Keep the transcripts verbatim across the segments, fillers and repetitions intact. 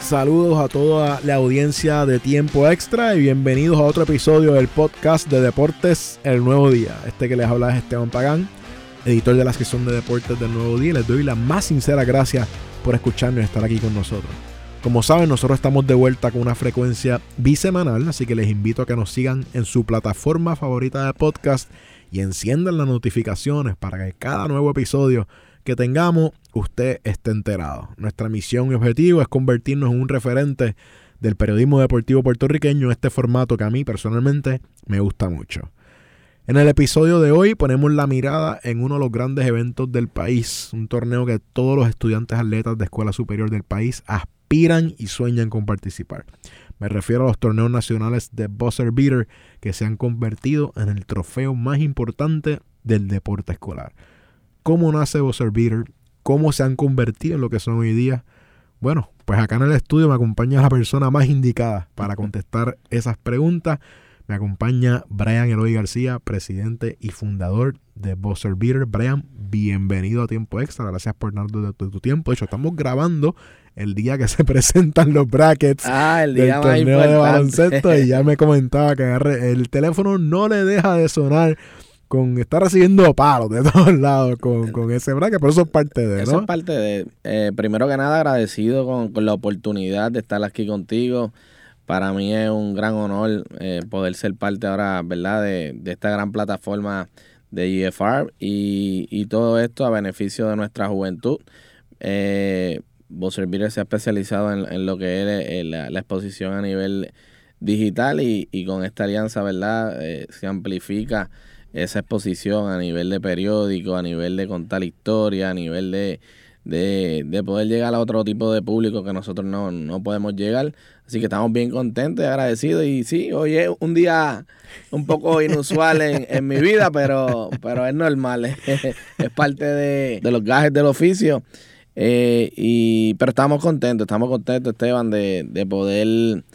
Saludos a toda la audiencia de Tiempo Extra y bienvenidos a otro episodio del podcast de Deportes El Nuevo Día. Este que les habla es Esteban Pagán, editor de la sección de Deportes del Nuevo Día. Les doy las más sinceras gracias por escucharnos y estar aquí con nosotros. Como saben, nosotros estamos de vuelta con una frecuencia bisemanal, así que les invito a que nos sigan en su plataforma favorita de podcast y enciendan las notificaciones para que cada nuevo episodio que tengamos, usted esté enterado. Nuestra misión y objetivo es convertirnos en un referente del periodismo deportivo puertorriqueño en este formato que a mí personalmente me gusta mucho. En el episodio de hoy ponemos la mirada en uno de los grandes eventos del país, un torneo que todos los estudiantes atletas de escuela superior del país aspiran y sueñan con participar. Me refiero a los torneos nacionales de Buzzer Beater que se han convertido en el trofeo más importante del deporte escolar. ¿Cómo nace Buzzer Beater? ¿Cómo se han convertido en lo que son hoy día? Bueno, pues acá en el estudio me acompaña la persona más indicada para contestar esas preguntas. Me acompaña Brian Eloy García, presidente y fundador de Buzzer Beater. Brian, bienvenido a Tiempo Extra. Gracias por darnos de, de tu tiempo. De hecho, estamos grabando el día que se presentan los brackets ah, el día del torneo de baloncesto y ya me comentaba que agarre, el teléfono no le deja de sonar con estar recibiendo palos de todos lados con, con ese bracket, pero eso es parte de, ¿no? Eso es parte de, eh, primero que nada agradecido con, con la oportunidad de estar aquí contigo. Para mí es un gran honor eh, poder ser parte ahora, ¿verdad?, de, de esta gran plataforma de G F R y, y todo esto a beneficio de nuestra juventud. Eh, Buzzer Beater se ha especializado en, en lo que es eh, la, la exposición a nivel digital y, y con esta alianza, ¿verdad?, eh, se amplifica esa exposición a nivel de periódico, a nivel de contar historia, a nivel de, de, de poder llegar a otro tipo de público que nosotros no, no podemos llegar. Así que estamos bien contentos y agradecidos. Y sí, hoy es un día un poco inusual en, en mi vida, pero, pero es normal. Es, es parte de, de los gajes del oficio. Eh, y, pero estamos contentos, estamos contentos, Esteban, de, de poder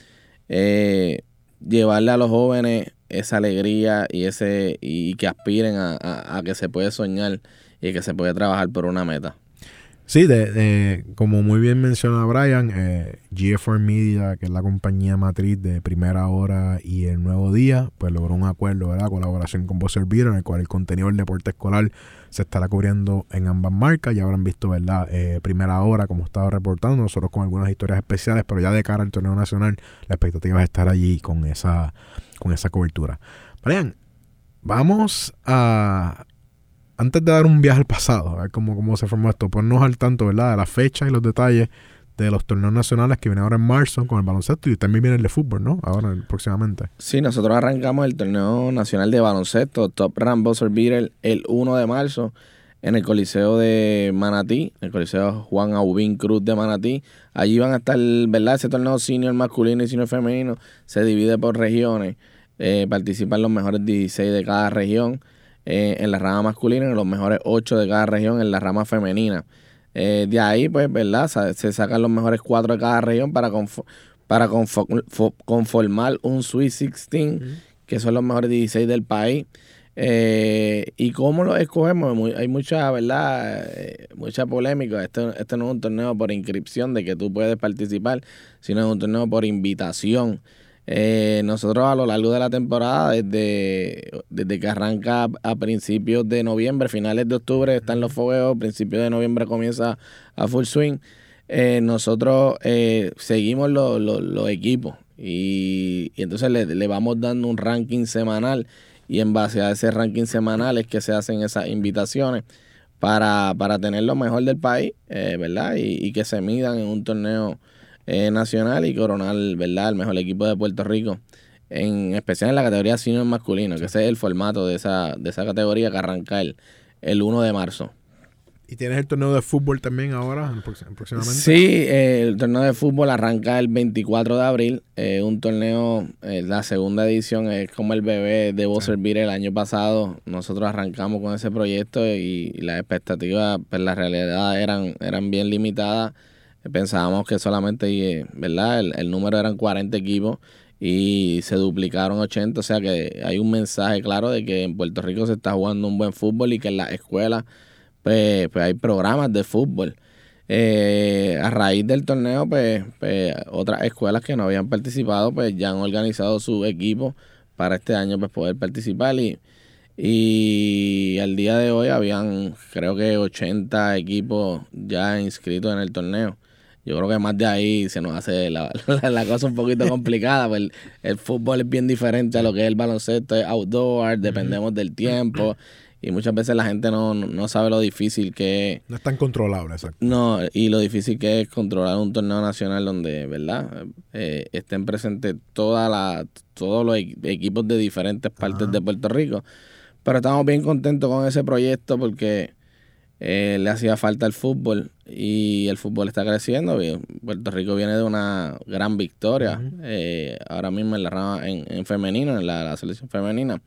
eh, llevarle a los jóvenes esa alegría y ese y que aspiren a, a, a que se puede soñar y que se puede trabajar por una meta. Sí, de, de, como muy bien menciona Brian, eh, G F R Media, que es la compañía matriz de Primera Hora y El Nuevo Día, pues logró un acuerdo, ¿verdad?, colaboración con Buzzer Beater, en el cual el contenido del deporte escolar se estará cubriendo en ambas marcas. Ya habrán visto, ¿verdad?, eh, Primera Hora, como estaba reportando, nosotros con algunas historias especiales, pero ya de cara al torneo nacional, la expectativa es estar allí con esa, con esa cobertura. Brian, vamos a... Antes de dar un viaje al pasado, a ver cómo, cómo se formó esto, ponnos al tanto, ¿verdad?, de las fechas y los detalles de los torneos nacionales que vienen ahora en marzo con el baloncesto y también viene el de fútbol, ¿no? Ahora, próximamente. Sí, nosotros arrancamos el torneo nacional de baloncesto, Top Rank Buzzer Beater, el uno de marzo en el Coliseo de Manatí, el Coliseo Juan Aubín Cruz de Manatí. Allí van a estar, ¿verdad?, ese torneo senior masculino y senior femenino, se divide por regiones, eh, participan los mejores dieciséis de cada región. Eh, en la rama masculina y los mejores ocho de cada región en la rama femenina. Eh, de ahí, pues, ¿verdad?, se sacan los mejores cuatro de cada región para, conf- para conf- conformar un Sweet dieciséis, uh-huh, que son los mejores dieciséis del país. Eh, ¿Y cómo lo escogemos? Muy, hay mucha, ¿verdad?, eh, mucha polémica. Este, este no es un torneo por inscripción de que tú puedes participar, sino es un torneo por invitación. Eh, nosotros a lo largo de la temporada, desde, desde que arranca a, a principios de noviembre, finales de octubre están los fogueos, principios de noviembre comienza a full swing, eh, nosotros eh, seguimos los lo, lo equipos y, y entonces le, le vamos dando un ranking semanal y en base a ese ranking semanal es que se hacen esas invitaciones para, para tener lo mejor del país, eh, ¿verdad? Y, y que se midan en un torneo Eh, nacional y coronar, ¿verdad?, el mejor equipo de Puerto Rico, en especial en la categoría senior masculino, que ese es el formato de esa, de esa categoría que arranca el, el uno de marzo. ¿Y tienes el torneo de fútbol también ahora, próximamente? Sí, eh, el torneo de fútbol arranca el veinticuatro de abril, eh, un torneo, eh, la segunda edición es como el bebé de Buzzer Beater. El año pasado nosotros arrancamos con ese proyecto y, y las expectativas, pues la realidad eran, eran bien limitadas. Pensábamos que solamente, ¿verdad?, el, el número eran cuarenta equipos y se duplicaron ochenta, o sea que hay un mensaje claro de que en Puerto Rico se está jugando un buen fútbol y que en las escuelas pues, pues hay programas de fútbol. Eh, a raíz del torneo, pues, pues otras escuelas que no habían participado, pues ya han organizado su equipo para este año pues poder participar y, y al día de hoy habían creo que ochenta equipos ya inscritos en el torneo. Yo creo que más de ahí se nos hace la, la, la cosa un poquito complicada, pues el, el fútbol es bien diferente a lo que es el baloncesto, es outdoor, dependemos del tiempo. Y muchas veces la gente no, no sabe lo difícil que es. No es tan controlable, exacto. No, y lo difícil que es controlar un torneo nacional donde, ¿verdad? Eh, estén presentes toda la, todos los equipos de diferentes partes Ajá. de Puerto Rico. Pero estamos bien contentos con ese proyecto porque eh, le hacía falta el fútbol y el fútbol está creciendo. Puerto Rico viene de una gran victoria uh-huh. eh, ahora mismo en la rama en, en femenino, en la, la selección femenina.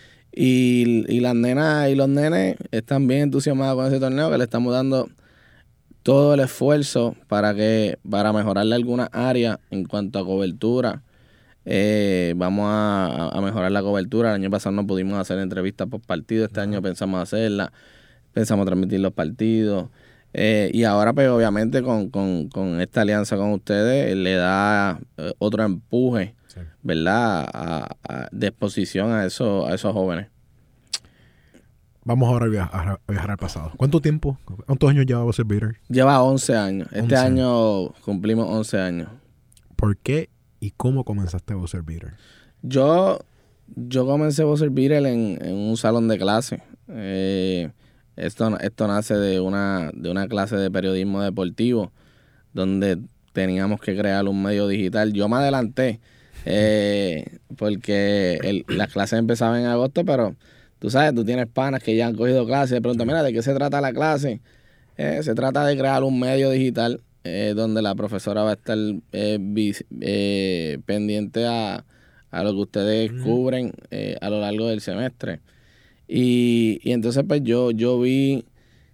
Y, y las nenas y los nenes están bien entusiasmados con ese torneo, que le estamos dando todo el esfuerzo para que para mejorarle algunas áreas en cuanto a cobertura. Eh, vamos a, a mejorar la cobertura. El año pasado no pudimos hacer entrevistas por partido. Este uh-huh. año pensamos hacerla. Pensamos transmitir los partidos. Eh, y ahora, pues, obviamente, con, con, con esta alianza con ustedes, eh, le da eh, otro empuje. Sí. ¿Verdad? A, a, de exposición a, eso, a esos jóvenes. Vamos ahora a viajar, a viajar al pasado. ¿Cuánto tiempo? ¿Cuántos años lleva Buzzer Beater? Lleva once años. Este once año cumplimos once años. ¿Por qué y cómo comenzaste Buzzer Beater? Yo, yo comencé Buzzer Beater en, en un salón de clase. Eh, esto, esto nace de una, de una clase de periodismo deportivo donde teníamos que crear un medio digital. Yo me adelanté. Eh, porque el, las clases empezaban en agosto, pero tú sabes, tú tienes panas que ya han cogido clases, te preguntan, mira, ¿de qué se trata la clase? Eh, se trata de crear un medio digital eh, donde la profesora va a estar eh, bis, eh, pendiente a, a lo que ustedes uh-huh. cubren eh, a lo largo del semestre. Y, y entonces pues yo, yo vi,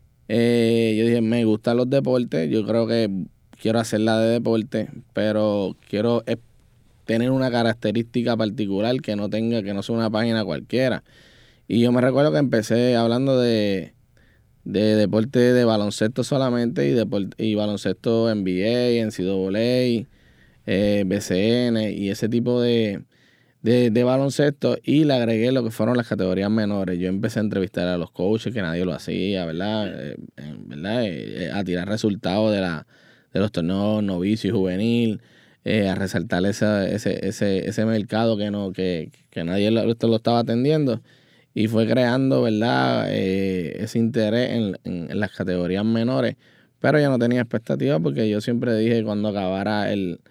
eh, yo dije, me gustan los deportes, yo creo que quiero hacerla de deporte, pero quiero tener una característica particular que no tenga, que no sea una página cualquiera. Y yo me recuerdo que empecé hablando de, de deporte de baloncesto solamente y, deporte, y baloncesto N B A, N C A A, eh, B C N y ese tipo de, de, de baloncesto, y le agregué lo que fueron las categorías menores. Yo empecé a entrevistar a los coaches, que nadie lo hacía, ¿verdad? Eh, ¿verdad? Eh, a tirar resultados de, la, de los torneos novicio y juvenil. Eh, a resaltar ese, ese, ese, ese mercado que no que, que nadie lo, lo estaba atendiendo, y fue creando, ¿verdad? Eh, ese interés en, en, en las categorías menores, pero yo no tenía expectativas porque yo siempre dije que cuando acabara el,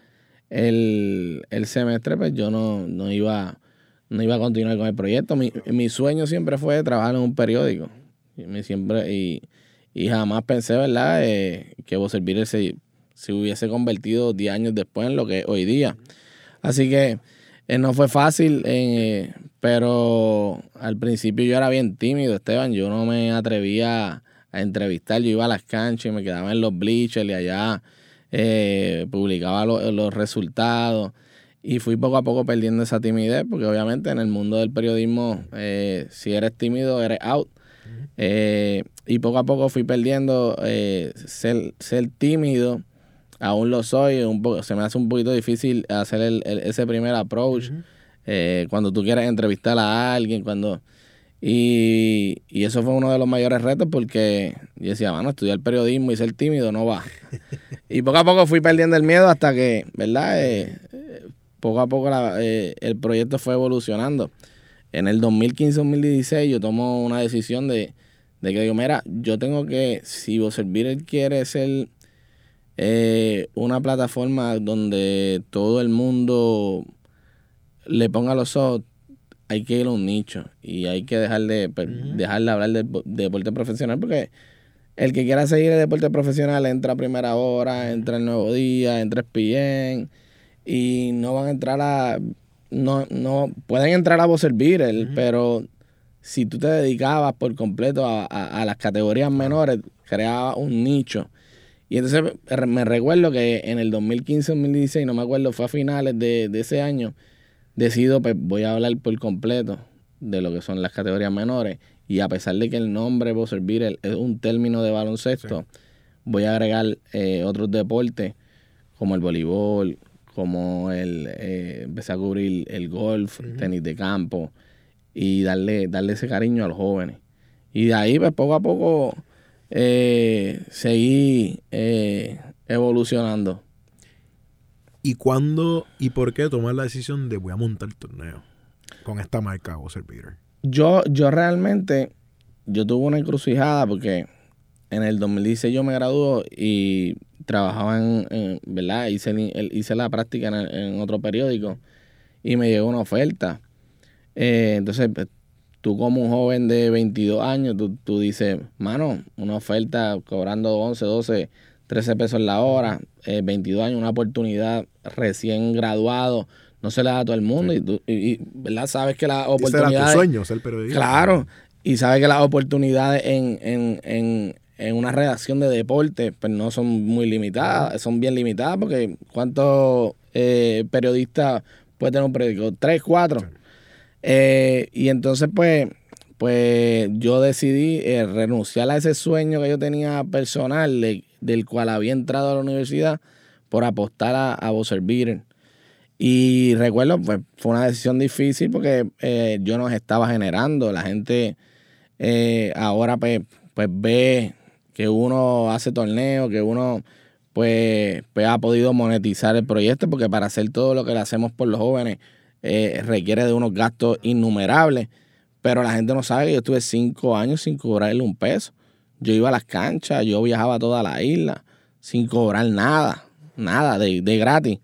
el, el semestre, pues yo no, no, iba, no iba a continuar con el proyecto. Mi, mi sueño siempre fue trabajar en un periódico y, me siempre, y, y jamás pensé, ¿verdad? Eh, que Buzzer Beater se se hubiese convertido diez años después en lo que es hoy día. Así que eh, no fue fácil, eh, pero al principio yo era bien tímido, Esteban. Yo no me atrevía a entrevistar. Yo iba a las canchas y me quedaba en los bleachers y allá eh, publicaba lo, los resultados. Y fui poco a poco perdiendo esa timidez, porque obviamente en el mundo del periodismo, eh, si eres tímido, eres out. Eh, y poco a poco fui perdiendo eh, ser, ser tímido. Aún lo soy, un poco, se me hace un poquito difícil hacer el, el, ese primer approach uh-huh. eh, cuando tú quieres entrevistar a alguien, cuando y, y eso fue uno de los mayores retos, porque yo decía, bueno, estudiar periodismo y ser tímido no va. Y poco a poco fui perdiendo el miedo hasta que, ¿verdad? Eh, poco a poco la, eh, el proyecto fue evolucionando. En el dos mil quince dos mil dieciséis yo tomo una decisión de, de que digo, mira, yo tengo que, si Buzzer Beater quiere ser Eh, una plataforma donde todo el mundo le ponga los ojos, hay que ir a un nicho y hay que dejar de, uh-huh. dejar de hablar de, de deporte profesional, porque el que quiera seguir el deporte profesional entra a Primera Hora, entra El Nuevo Día, entra E S P N, y no van a entrar a no, no pueden entrar a Buzzer Beater, uh-huh. pero si tú te dedicabas por completo a, a, a las categorías menores, creabas un nicho. Y entonces me recuerdo que en el dos mil quince dos mil dieciséis, no me acuerdo, fue a finales de, de ese año, decido, pues voy a hablar por completo de lo que son las categorías menores. Y a pesar de que el nombre Buzzer Beater es un término de baloncesto, sí. voy a agregar eh, otros deportes como el voleibol, como el, eh, empecé a cubrir el golf, uh-huh. tenis de campo y darle, darle ese cariño a los jóvenes. Y de ahí, pues poco a poco, eh, seguí eh, evolucionando. ¿Y cuándo y por qué tomar la decisión de voy a montar el torneo con esta marca Buzzer Beater? Yo, yo realmente, yo tuve una encrucijada porque en el dos mil dieciséis yo me gradué y trabajaba en, en ¿verdad? Hice, el, hice la práctica en, el, en otro periódico y me llegó una oferta. Eh, entonces, tú como un joven de veintidós años, tú, tú dices, mano, una oferta cobrando once, doce, trece pesos la hora, eh, veintidós años, una oportunidad recién graduado, no se la da a todo el mundo. Sí. Y tú, y, y, ¿verdad? Sabes que las oportunidades... Ese era tu sueño, ser periodista. Claro, y sabes que las oportunidades en, en, en, en una redacción de deporte pues no son muy limitadas, uh-huh. son bien limitadas porque ¿cuántos eh, periodistas puede tener un periódico? ¿Tres, cuatro? Sí. Eh, y entonces pues, pues yo decidí eh, renunciar a ese sueño que yo tenía personal de, del cual había entrado a la universidad por apostar a, a Buzzer Beater. Y recuerdo, pues fue una decisión difícil porque eh, yo nos estaba generando. La gente eh, ahora pues, pues ve que uno hace torneos, que uno pues, pues ha podido monetizar el proyecto, porque para hacer todo lo que le hacemos por los jóvenes eh, requiere de unos gastos innumerables. Pero la gente no sabe que yo estuve cinco años sin cobrarle un peso. Yo iba a las canchas, yo viajaba a toda la isla sin cobrar nada, nada, de, de gratis.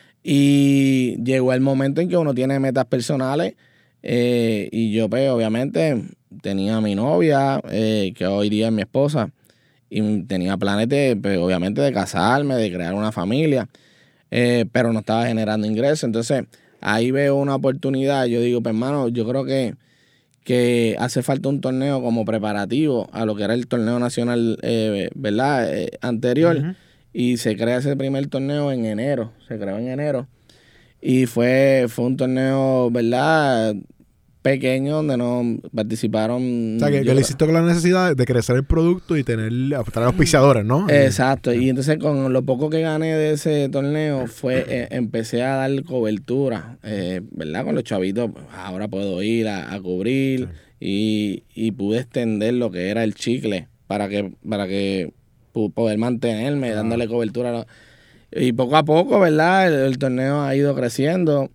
Y llegó el momento en que uno tiene metas personales eh, y yo pues obviamente tenía a mi novia, eh, que hoy día es mi esposa, y tenía planes de, pues, obviamente de casarme, de crear una familia, eh, pero no estaba generando ingresos. Entonces ahí veo una oportunidad. Yo digo, pues hermano, yo creo que, que hace falta un torneo como preparativo a lo que era el torneo nacional, eh, ¿verdad? Eh, anterior. Uh-huh. Y se crea ese primer torneo en enero, se creó en enero. Y fue, fue un torneo, ¿verdad?, pequeño, donde no participaron... O sea, que, que le hiciste con la necesidad de crecer el producto y tener, estar auspiciadores, ¿no? Exacto. Y entonces con lo poco que gané de ese torneo, fue eh, empecé a dar cobertura, eh, ¿verdad? Con los chavitos, ahora puedo ir a, a cubrir, sí. y, y pude extender lo que era el chicle para que... Para que poder mantenerme, ah. dándole cobertura. Y poco a poco, ¿verdad? El, el torneo ha ido creciendo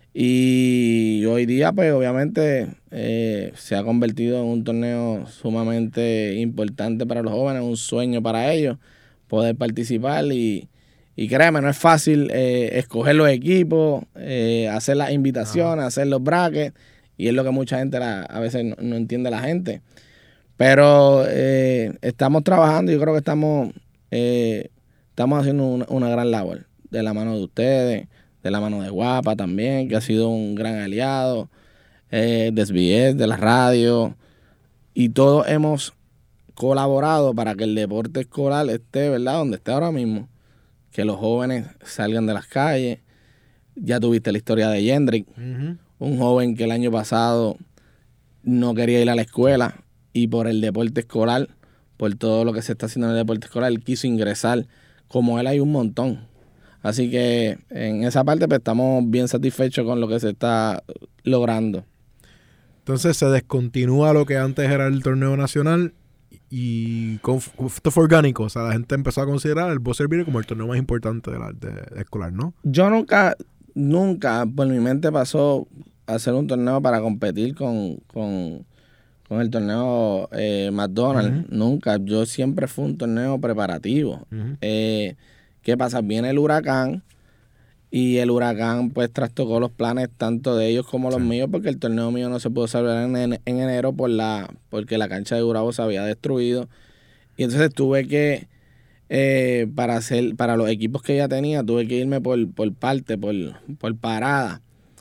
y hoy día, pues, obviamente, eh, se ha convertido en un torneo sumamente importante para los jóvenes, un sueño para ellos, poder participar y, y créeme, no es fácil eh, escoger los equipos, eh, hacer las invitaciones, ah. hacer los brackets, y es lo que mucha gente la, a veces no, no entiende la gente. Pero eh, estamos trabajando, yo creo que estamos eh, estamos haciendo una, una gran labor de la mano de ustedes, de la mano de Guapa también, que ha sido un gran aliado, eh, de S B S, de la radio, y todos hemos colaborado para que el deporte escolar esté, ¿verdad?, donde esté ahora mismo, que los jóvenes salgan de las calles. Ya tuviste la historia de Yendrick, uh-huh. un joven que el año pasado no quería ir a la escuela, y por el deporte escolar, por todo lo que se está haciendo en el deporte escolar, él quiso ingresar. Como él hay un montón. Así que en esa parte pues estamos bien satisfechos con lo que se está logrando. Entonces se descontinúa lo que antes era el torneo nacional y con, esto fue orgánico. O sea, la gente empezó a considerar el Buzzer Beater como el torneo más importante de la, de, de escolar, ¿no? Yo nunca, nunca por mi mente pasó hacer un torneo para competir con... con Con el torneo eh, McDonald's, uh-huh. nunca. Yo siempre fue un torneo preparativo. Uh-huh. Eh, ¿Qué pasa? Viene el huracán y el huracán pues trastocó los planes tanto de ellos como los sí. míos, porque el torneo mío no se pudo celebrar en, en, en enero por la porque la cancha de Gurabo se había destruido. Y entonces tuve que, eh, para hacer para los equipos que ya tenía, tuve que irme por, por parte, por, por parada.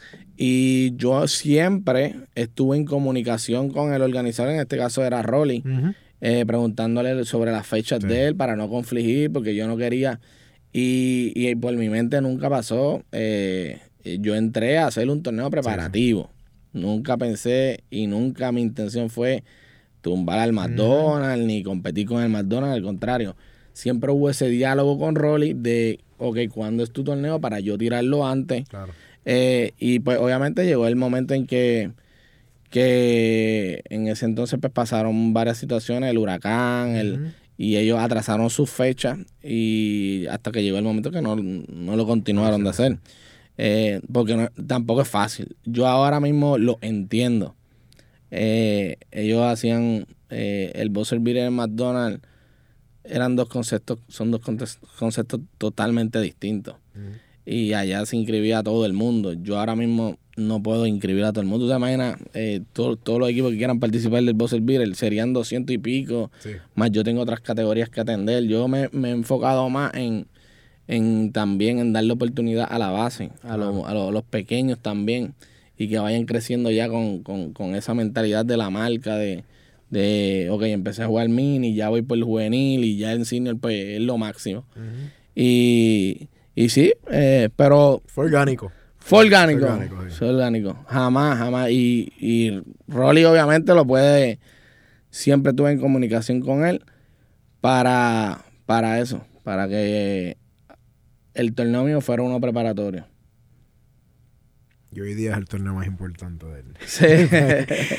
Y yo siempre estuve en comunicación con el organizador, en este caso era Rolly, uh-huh. eh, preguntándole sobre las fechas sí. de él para no confligir, porque yo no quería, y, y por mi mente nunca pasó, eh, yo entré a hacer un torneo preparativo, sí. nunca pensé y nunca mi intención fue tumbar al McDonald's, uh-huh. ni competir con el McDonald's, al contrario, siempre hubo ese diálogo con Rolly de, ok, ¿cuándo es tu torneo para yo tirarlo antes? Claro. Eh, y pues obviamente llegó el momento en que, que en ese entonces pues pasaron varias situaciones, el huracán, uh-huh. el, y ellos atrasaron sus fechas y hasta que llegó el momento que no, no lo continuaron no, sí, de hacer. Sí. Eh, porque no, tampoco es fácil. Yo ahora mismo lo entiendo. Eh, ellos hacían eh, el buzzer beater en McDonald's, eran dos conceptos, son dos conceptos totalmente distintos. Uh-huh. Y allá se inscribía a todo el mundo. Yo ahora mismo no puedo inscribir a todo el mundo. ¿Tú te imaginas? Eh, todo, todos los equipos que quieran participar del buzzer beater serían doscientos y pico. Sí. Más yo tengo otras categorías que atender. Yo me, me he enfocado más en, en también en darle oportunidad a la base, a, claro. los, a, los, a los pequeños también. Y que vayan creciendo ya con, con, con esa mentalidad de la marca de, de, ok, empecé a jugar mini, ya voy por el juvenil y ya el senior pues es lo máximo. Uh-huh. Y... Y sí, eh, pero... Fue orgánico. Fue orgánico. Fue orgánico, sí. Fue orgánico. Jamás, jamás. Y, y Rolly obviamente lo puede... Siempre estuve en comunicación con él para, para eso. Para que el torneo mío fuera uno preparatorio. Y hoy día es el torneo más importante de él. Sí.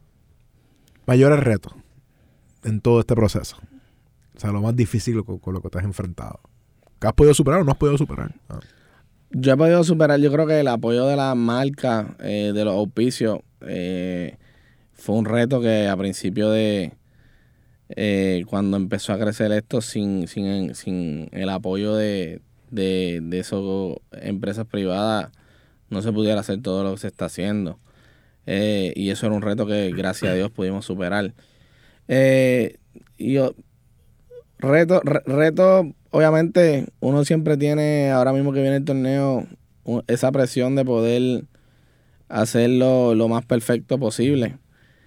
Mayores retos en todo este proceso. O sea, lo más difícil con, con lo que te has enfrentado. ¿Qué has podido superar o no has podido superar? Ah. Yo he podido superar, yo creo que el apoyo de la marca, eh, de los auspicios, eh, fue un reto que a principio de, eh, cuando empezó a crecer esto, sin, sin, sin el apoyo de, de, de esas empresas privadas, no se pudiera hacer todo lo que se está haciendo. Eh, y eso era un reto que, gracias a Dios, pudimos superar. Eh, y yo, reto, re, reto... Obviamente, uno siempre tiene, ahora mismo que viene el torneo, esa presión de poder hacerlo lo más perfecto posible.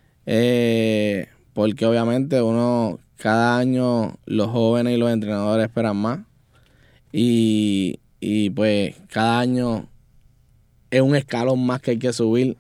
Eh, porque obviamente uno, cada año los jóvenes y los entrenadores esperan más. Y, y pues cada año es un escalón más que hay que subir.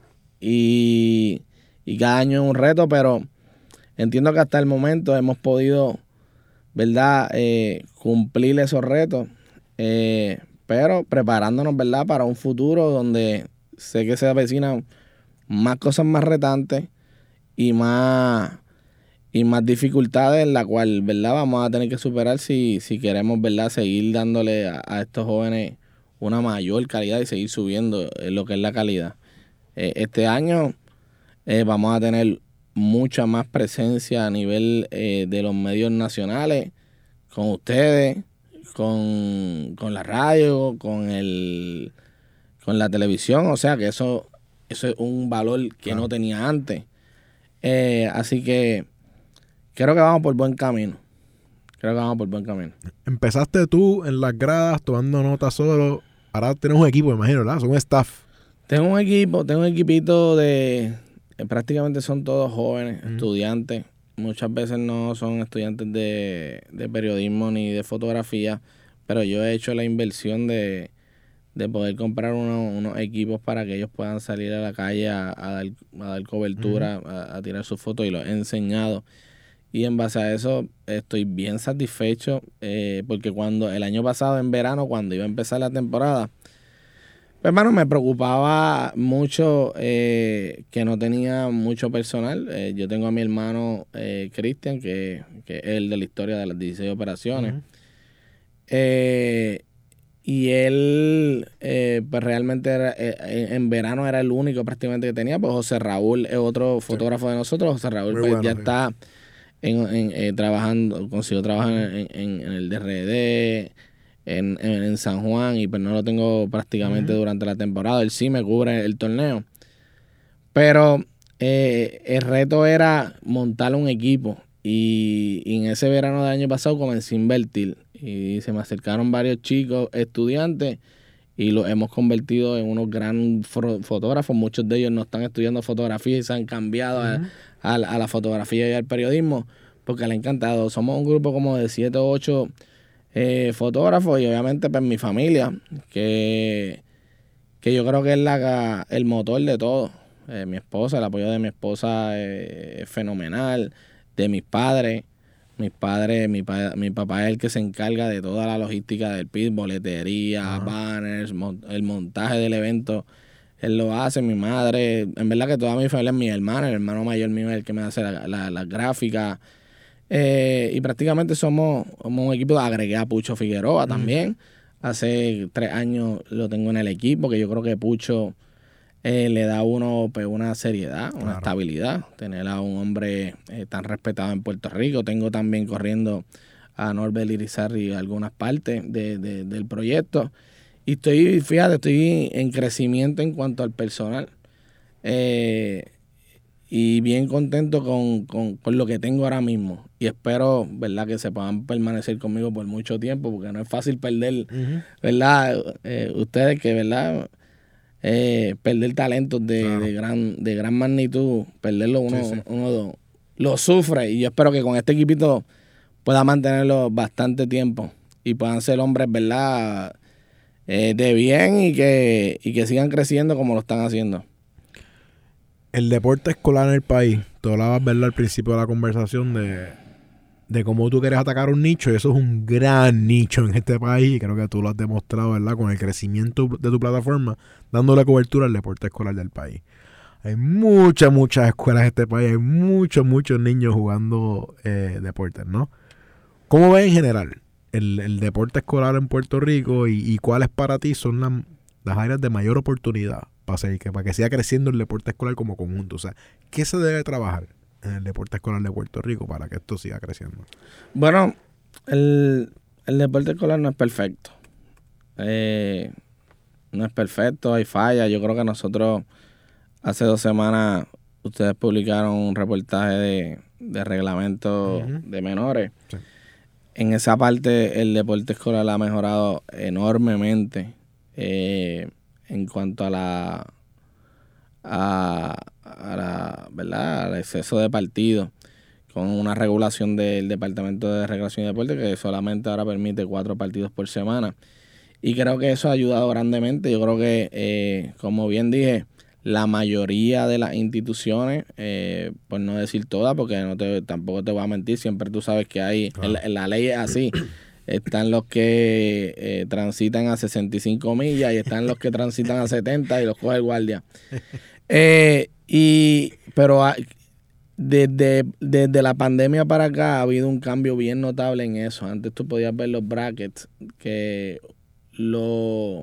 Y, y cada año es un reto, pero entiendo que hasta el momento hemos podido... ¿verdad? Eh, cumplir esos retos, eh, pero preparándonos, ¿verdad? Para un futuro donde sé que se avecinan más cosas más retantes y más y más dificultades, en la cual, ¿verdad? Vamos a tener que superar si, si queremos, ¿verdad? Seguir dándole a, a estos jóvenes una mayor calidad y seguir subiendo en lo que es la calidad. Eh, este año eh, vamos a tener mucha más presencia a nivel eh, de los medios nacionales, con ustedes, con, con la radio, con el con la televisión, o sea que eso, eso es un valor que claro. no tenía antes. Eh, así que creo que vamos por buen camino. Creo que vamos por buen camino. Empezaste tú en las gradas tomando notas solo. Ahora tienes un equipo, me imagino, ¿verdad? Son un staff. Tengo un equipo, tengo un equipito de... Prácticamente son todos jóvenes, uh-huh. estudiantes. Muchas veces no son estudiantes de, de periodismo ni de fotografía, pero yo he hecho la inversión de, de poder comprar uno, unos equipos para que ellos puedan salir a la calle a, a, dar, a dar cobertura, uh-huh. a, a tirar sus fotos, y los he enseñado. Y en base a eso estoy bien satisfecho, eh, porque cuando el año pasado en verano, cuando iba a empezar la temporada, pues, hermano, me preocupaba mucho eh, que no tenía mucho personal. Eh, yo tengo a mi hermano eh, Cristian, que, que es el de la historia de las dieciséis operaciones. Uh-huh. Eh, y él, eh, pues realmente era, eh, en verano era el único prácticamente que tenía. Pues José Raúl es otro fotógrafo sí. de nosotros. José Raúl pues, bueno, ya sí. está en, en, eh, trabajando, consiguió trabajar en, en, en el D R D, En, en, en San Juan, y pues no lo tengo prácticamente uh-huh. durante la temporada. Él sí me cubre el torneo. Pero eh, el reto era montar un equipo. Y, y en ese verano del año pasado comencé a invertir. Y se me acercaron varios chicos estudiantes y los hemos convertido en unos grandes fotógrafos. Muchos de ellos no están estudiando fotografía y se han cambiado uh-huh. a, a, a la fotografía y al periodismo porque les ha encantado. Somos un grupo como de siete o ocho Eh, fotógrafos, y obviamente pues mi familia, que, que yo creo que es la, el motor de todo. Eh, mi esposa, el apoyo de mi esposa eh, es fenomenal, de mis padres, Mis padres, mi, pa, mi papá es el que se encarga de toda la logística del pit, boletería, uh-huh. banners, mon, el montaje del evento. Él lo hace, mi madre. En verdad que toda mi familia es mi hermana. El hermano mayor mío es el que me hace la, la, la gráfica. Eh, y prácticamente somos, somos un equipo. Agregué a Pucho Figueroa uh-huh. también. Hace tres años lo tengo en el equipo, que yo creo que Pucho eh, le da a uno pues, una seriedad, una claro. estabilidad. Tener a un hombre eh, tan respetado en Puerto Rico. Tengo también corriendo a Norbert Irizarry algunas partes de, de, del proyecto. Y estoy, fíjate, estoy en crecimiento en cuanto al personal. Eh, y bien contento con, con, con lo que tengo ahora mismo. Y espero, ¿verdad?, que se puedan permanecer conmigo por mucho tiempo, porque no es fácil perder, uh-huh. ¿verdad? Eh, ustedes que, ¿verdad? Eh, perder talentos de, claro. de, gran, de gran magnitud, perderlo uno, sí, sí. uno lo sufre. Y yo espero que con este equipito pueda mantenerlo bastante tiempo y puedan ser hombres, ¿verdad?, Eh, de bien y que, y que sigan creciendo como lo están haciendo. El deporte escolar en el país, tú hablabas, ¿verdad?, al principio de la conversación de, de cómo tú quieres atacar un nicho, y eso es un gran nicho en este país, y creo que tú lo has demostrado, ¿verdad?, con el crecimiento de tu plataforma, dándole cobertura al deporte escolar del país. Hay muchas, muchas escuelas en este país, hay muchos, muchos niños jugando eh, deportes, ¿no? ¿Cómo ves en general El, el deporte escolar en Puerto Rico y, y cuáles para ti son la, las áreas de mayor oportunidad para, seguir, que, para que siga creciendo el deporte escolar como conjunto? O sea, ¿qué se debe trabajar en el deporte escolar de Puerto Rico para que esto siga creciendo? Bueno, el, el deporte escolar no es perfecto. Eh, no es perfecto, hay fallas. Yo creo que nosotros hace dos semanas ustedes publicaron un reportaje de, de reglamento uh-huh. de menores. Sí. En esa parte el deporte escolar ha mejorado enormemente eh, en cuanto a la a, a la verdad al exceso de partidos, con una regulación del Departamento de Recreación y Deporte que solamente ahora permite cuatro partidos por semana, y creo que eso ha ayudado grandemente. Yo creo que eh, como bien dije, la mayoría de las instituciones, eh, por no decir todas, porque no te, tampoco te voy a mentir, siempre tú sabes que hay, claro. en, la, en la ley es así, están los que eh, transitan a sesenta y cinco millas y están los que transitan a setenta y los coge el guardia. Eh, y, pero hay, desde, desde la pandemia para acá ha habido un cambio bien notable en eso. Antes tú podías ver los brackets, que lo...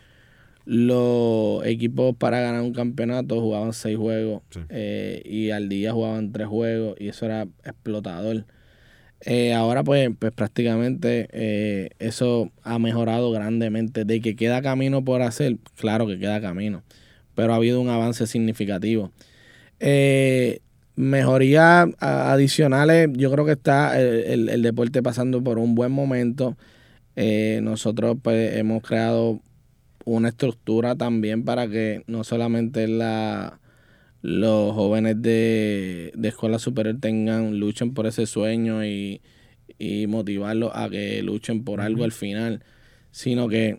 los equipos para ganar un campeonato jugaban seis juegos sí. eh, y al día jugaban tres juegos y eso era explotador. Eh, ahora pues, pues prácticamente eh, eso ha mejorado grandemente. De que queda camino por hacer, claro que queda camino, pero ha habido un avance significativo. Eh, mejorías adicionales, yo creo que está el, el, el deporte pasando por un buen momento. Eh, nosotros pues hemos creado una estructura también para que no solamente la, los jóvenes de, de escuela superior tengan, luchen por ese sueño y, y motivarlos a que luchen por uh-huh. algo al final, sino que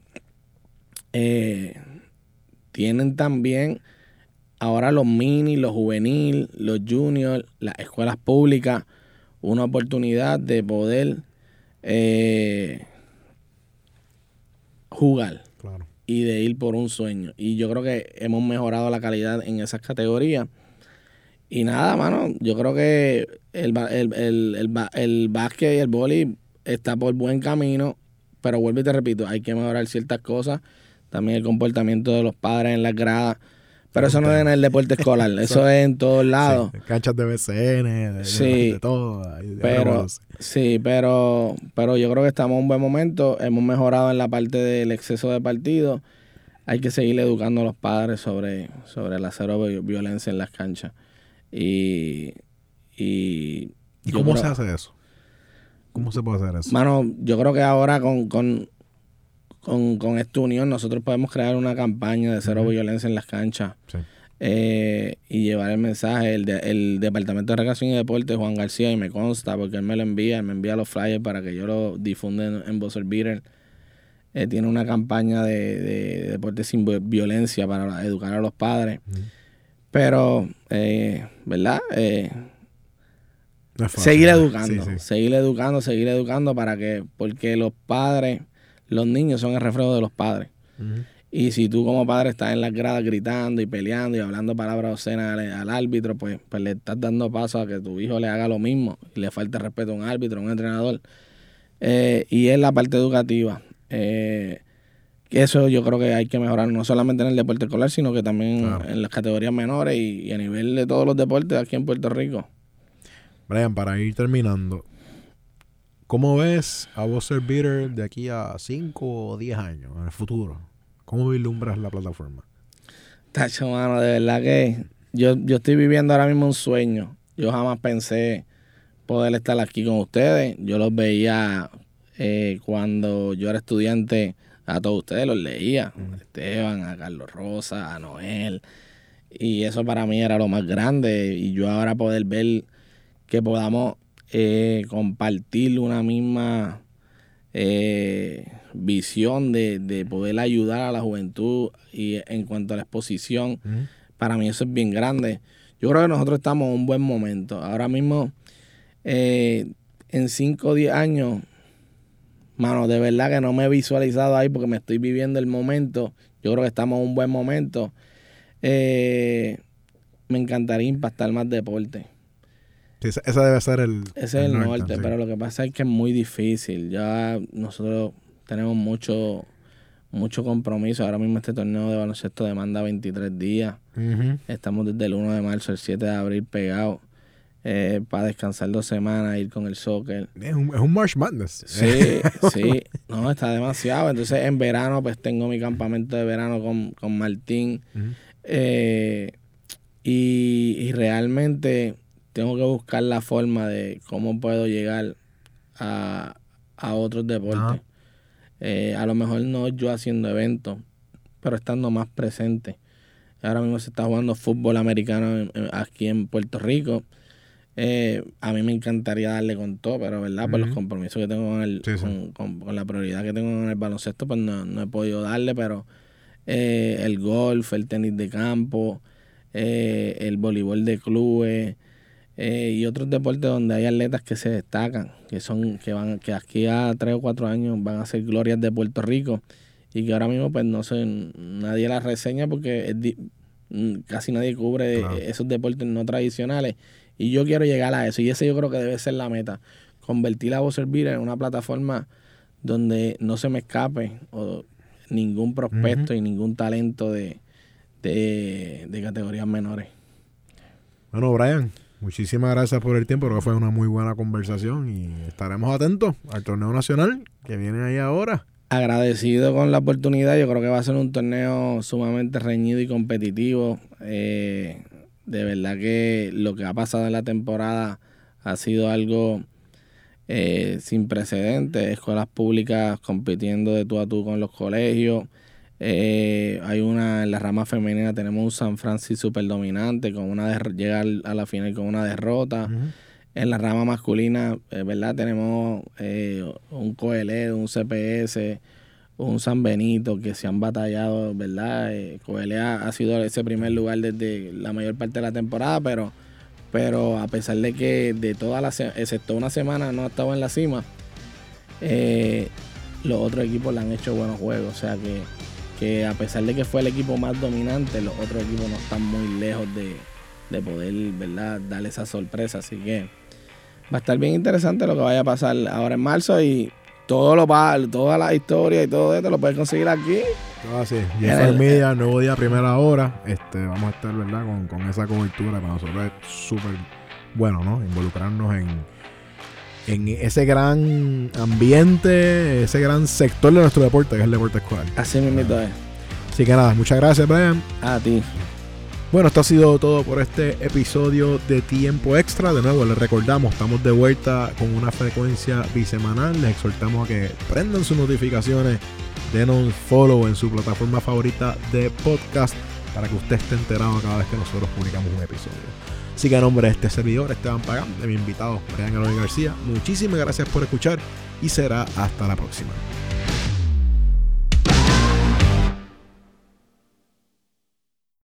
eh, tienen también ahora los mini, los juvenil, los juniors, las escuelas públicas, una oportunidad de poder eh, jugar. Claro. Y de ir por un sueño. Y yo creo que hemos mejorado la calidad en esas categorías. Y nada, mano, yo creo que el, el, el, el, el básquet y el vóley está por buen camino, pero vuelvo y te repito, hay que mejorar ciertas cosas. También el comportamiento de los padres en las gradas. Pero eso no es en el deporte escolar, eso es en todos lados. Sí, canchas de B C N, de, sí, de todo. De pero, sí, pero, pero yo creo que estamos en un buen momento. Hemos mejorado en la parte del exceso de partidos. Hay que seguir educando a los padres sobre, sobre la cero violencia en las canchas. Y, y, ¿Y cómo creo, se hace eso? ¿Cómo se puede hacer eso? Mano, yo creo que ahora con, con, con, con esta unión nosotros podemos crear una campaña de cero uh-huh. violencia en las canchas. Sí. Eh, y llevar el mensaje. El, de, el Departamento de Recreación y Deporte, Juan García, y me consta porque él me lo envía, él me envía los flyers para que yo lo difunda en, en Buzzer Beater. Eh, tiene una campaña de, de, de deporte sin violencia para educar a los padres. Uh-huh. Pero, eh, ¿verdad? Eh, No es fácil, seguir ¿no? educando, Sí, sí. seguir educando, seguir educando para que, porque los padres, los niños son el reflejo de los padres. Uh-huh. Y si tú como padre estás en las gradas gritando y peleando y hablando palabras obscenas al, al árbitro, pues, pues le estás dando paso a que tu hijo le haga lo mismo y le falte respeto a un árbitro, a un entrenador. Eh, y es la parte educativa. Eh, eso yo creo que hay que mejorar, no solamente en el deporte escolar, sino que también claro. en las categorías menores y, y a nivel de todos los deportes aquí en Puerto Rico. Brian, para ir terminando, ¿cómo ves a Buzzer Beater de aquí a cinco o diez años en el futuro? ¿Cómo vislumbras la plataforma? Tacho, mano, de verdad que yo, yo estoy viviendo ahora mismo un sueño. Yo jamás pensé poder estar aquí con ustedes. Yo los veía eh, cuando yo era estudiante, a todos ustedes los leía. Mm. A Esteban, a Carlos Rosa, a Noel. Y eso para mí era lo más grande. Y yo ahora poder ver que podamos eh, compartir una misma eh, visión de, de poder ayudar a la juventud y en cuanto a la exposición, uh-huh. para mí eso es bien grande. Yo creo que nosotros estamos en un buen momento. Ahora mismo, eh, en cinco o diez años, mano, de verdad que no me he visualizado ahí porque me estoy viviendo el momento. Yo creo que estamos en un buen momento. Eh, me encantaría impactar más deporte. Sí, ese debe ser el Ese es el norte, norte sí. Pero lo que pasa es que es muy difícil. Ya nosotros tenemos mucho mucho compromiso. Ahora mismo este torneo de baloncesto demanda veintitrés días. Uh-huh. Estamos desde el uno de marzo al siete de abril pegados eh, para descansar dos semanas, ir con el soccer. Es un, es un March Madness. Sí, sí. No, está demasiado. Entonces en verano pues tengo mi campamento de verano con, con Martín. Uh-huh. Eh, y, y realmente tengo que buscar la forma de cómo puedo llegar a, a otros deportes. Uh-huh. Eh, a lo mejor no yo haciendo eventos, pero estando más presente. Ahora mismo se está jugando fútbol americano en, en, aquí en Puerto Rico. Eh, a mí me encantaría darle con todo, pero verdad, uh-huh. por los compromisos que tengo con, el, sí, sí. Con, con, con la prioridad que tengo en el baloncesto, pues no, no he podido darle, pero eh, el golf, el tenis de campo, eh, el voleibol de clubes, Eh, y otros deportes donde hay atletas que se destacan, que son que van que aquí a tres o cuatro años van a ser glorias de Puerto Rico y que ahora mismo pues no sé, nadie las reseña porque es di, casi nadie cubre claro. esos deportes no tradicionales y yo quiero llegar a eso y ese yo creo que debe ser la meta, convertir a Buzzer Beater en una plataforma donde no se me escape o ningún prospecto uh-huh. y ningún talento de, de, de categorías menores. Bueno, Brian, muchísimas gracias por el tiempo, creo que fue una muy buena conversación y estaremos atentos al torneo nacional que viene ahí ahora. Agradecido con la oportunidad, yo creo que va a ser un torneo sumamente reñido y competitivo. Eh, de verdad que lo que ha pasado en la temporada ha sido algo eh, sin precedentes, escuelas públicas compitiendo de tú a tú con los colegios. Eh, hay una en la rama femenina tenemos un San Francisco super dominante con una de, llegar a la final con una derrota. Uh-huh. En la rama masculina, eh, verdad, tenemos eh, un Coeled, un C P S, un San Benito que se han batallado, verdad. Eh, Coeled ha, ha sido ese primer lugar desde la mayor parte de la temporada, pero pero a pesar de que de toda la excepto una semana no ha estado en la cima, eh, los otros equipos le han hecho buenos juegos, o sea que que a pesar de que fue el equipo más dominante, los otros equipos no están muy lejos de, de poder, ¿verdad?, darle esa sorpresa. Así que va a estar bien interesante lo que vaya a pasar ahora en marzo y todo lo va, toda la historia y todo esto lo puedes conseguir aquí. Todo así. Jefe Media, nuevo día, primera hora. Este, vamos a estar, ¿verdad?, con, con esa cobertura. Para nosotros es súper bueno, ¿no? Involucrarnos en, en ese gran ambiente, ese gran sector de nuestro deporte, que es el deporte escolar. Así mismo es. Así que nada, muchas gracias, Brian. A ti. Bueno, esto ha sido todo por este episodio de Tiempo Extra. De nuevo, les recordamos, estamos de vuelta con una frecuencia bisemanal. Les exhortamos a que prendan sus notificaciones, denos follow en su plataforma favorita de podcast para que usted esté enterado cada vez que nosotros publicamos un episodio. Así que a nombre de este servidor, Esteban Pagán, de mi invitado, Brian Eloy García, muchísimas gracias por escuchar y será hasta la próxima.